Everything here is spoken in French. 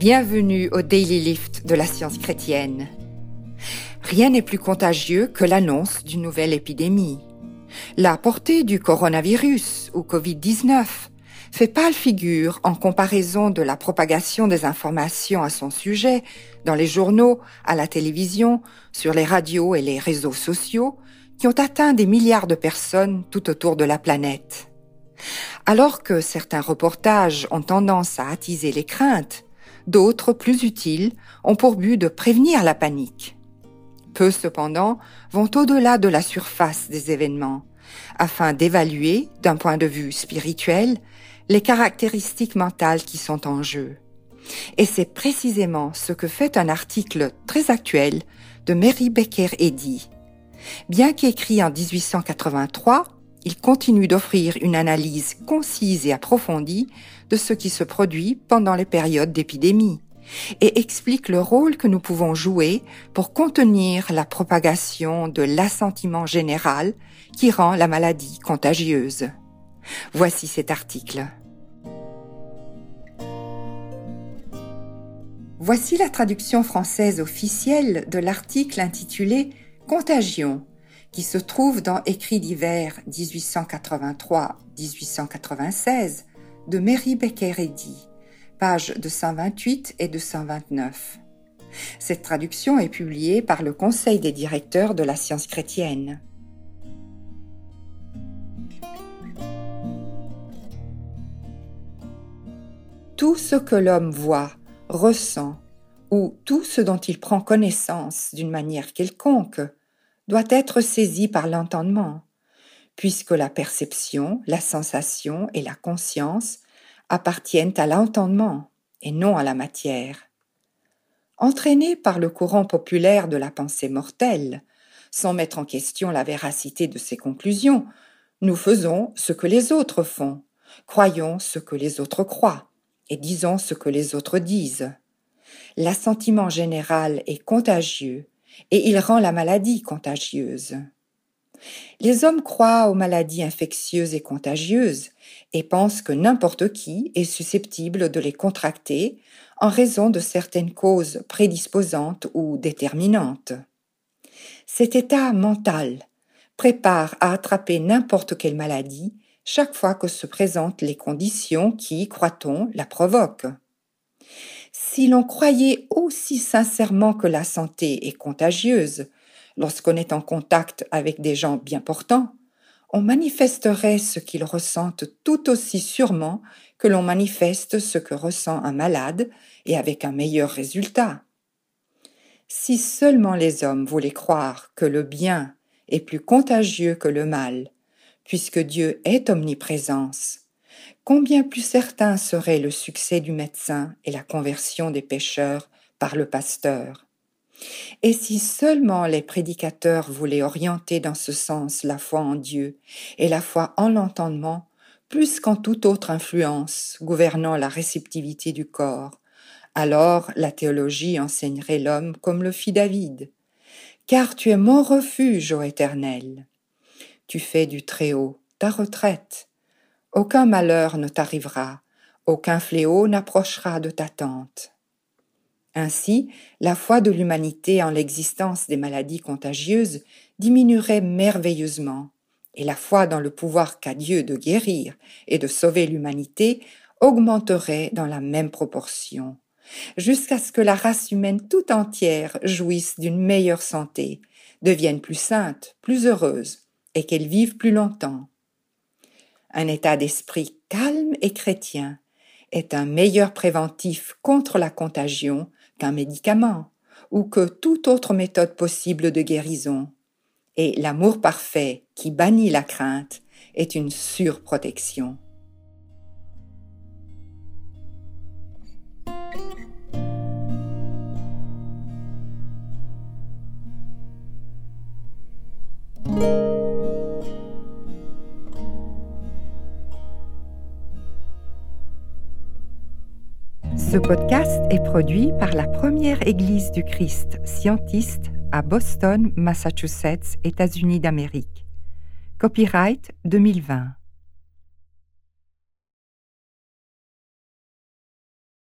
Bienvenue au Daily Lift de la science chrétienne. Rien n'est plus contagieux que l'annonce d'une nouvelle épidémie. La portée du coronavirus ou Covid-19 fait pâle figure en comparaison de la propagation des informations à son sujet dans les journaux, à la télévision, sur les radios et les réseaux sociaux qui ont atteint des milliards de personnes tout autour de la planète. Alors que certains reportages ont tendance à attiser les craintes, d'autres, plus utiles, ont pour but de prévenir la panique. Peu, cependant, vont au-delà de la surface des événements, afin d'évaluer, d'un point de vue spirituel, les caractéristiques mentales qui sont en jeu. Et c'est précisément ce que fait un article très actuel de Mary Baker Eddy. Bien qu'écrit en 1883, il continue d'offrir une analyse concise et approfondie de ce qui se produit pendant les périodes d'épidémie et explique le rôle que nous pouvons jouer pour contenir la propagation de l'assentiment général qui rend la maladie contagieuse. Voici cet article. Voici la traduction française officielle de l'article intitulé « Contagion » qui se trouve dans Écrits divers 1883-1896 de Mary Baker Eddy, pages 228 et 229. Cette traduction est publiée par le Conseil des directeurs de la science chrétienne. Tout ce que l'homme voit, ressent, ou tout ce dont il prend connaissance d'une manière quelconque, doit être saisi par l'entendement, puisque la perception, la sensation et la conscience appartiennent à l'entendement et non à la matière. Entraînés par le courant populaire de la pensée mortelle, sans mettre en question la véracité de ses conclusions, nous faisons ce que les autres font, croyons ce que les autres croient et disons ce que les autres disent. L'assentiment général est contagieux et il rend la maladie contagieuse. Les hommes croient aux maladies infectieuses et contagieuses et pensent que n'importe qui est susceptible de les contracter en raison de certaines causes prédisposantes ou déterminantes. Cet état mental prépare à attraper n'importe quelle maladie chaque fois que se présentent les conditions qui, croit-on, la provoquent. Si l'on croyait aussi sincèrement que la santé est contagieuse, lorsqu'on est en contact avec des gens bien portants, on manifesterait ce qu'ils ressentent tout aussi sûrement que l'on manifeste ce que ressent un malade et avec un meilleur résultat. Si seulement les hommes voulaient croire que le bien est plus contagieux que le mal, puisque Dieu est omniprésence, combien plus certain serait le succès du médecin et la conversion des pécheurs par le pasteur. Et si seulement les prédicateurs voulaient orienter dans ce sens la foi en Dieu et la foi en l'entendement, plus qu'en toute autre influence gouvernant la réceptivité du corps, alors la théologie enseignerait l'homme comme le fit David. « Car tu es mon refuge, ô Éternel. Tu fais du Très-Haut ta retraite. Aucun malheur ne t'arrivera, aucun fléau n'approchera de ta tente. » Ainsi, la foi de l'humanité en l'existence des maladies contagieuses diminuerait merveilleusement, et la foi dans le pouvoir qu'a Dieu de guérir et de sauver l'humanité augmenterait dans la même proportion, jusqu'à ce que la race humaine tout entière jouisse d'une meilleure santé, devienne plus sainte, plus heureuse, et qu'elle vive plus longtemps. Un état d'esprit calme et chrétien est un meilleur préventif contre la contagion qu'un médicament ou que toute autre méthode possible de guérison. Et l'amour parfait qui bannit la crainte est une surprotection. Ce podcast est produit par la première Église du Christ scientiste à Boston, Massachusetts, États-Unis d'Amérique. Copyright 2020.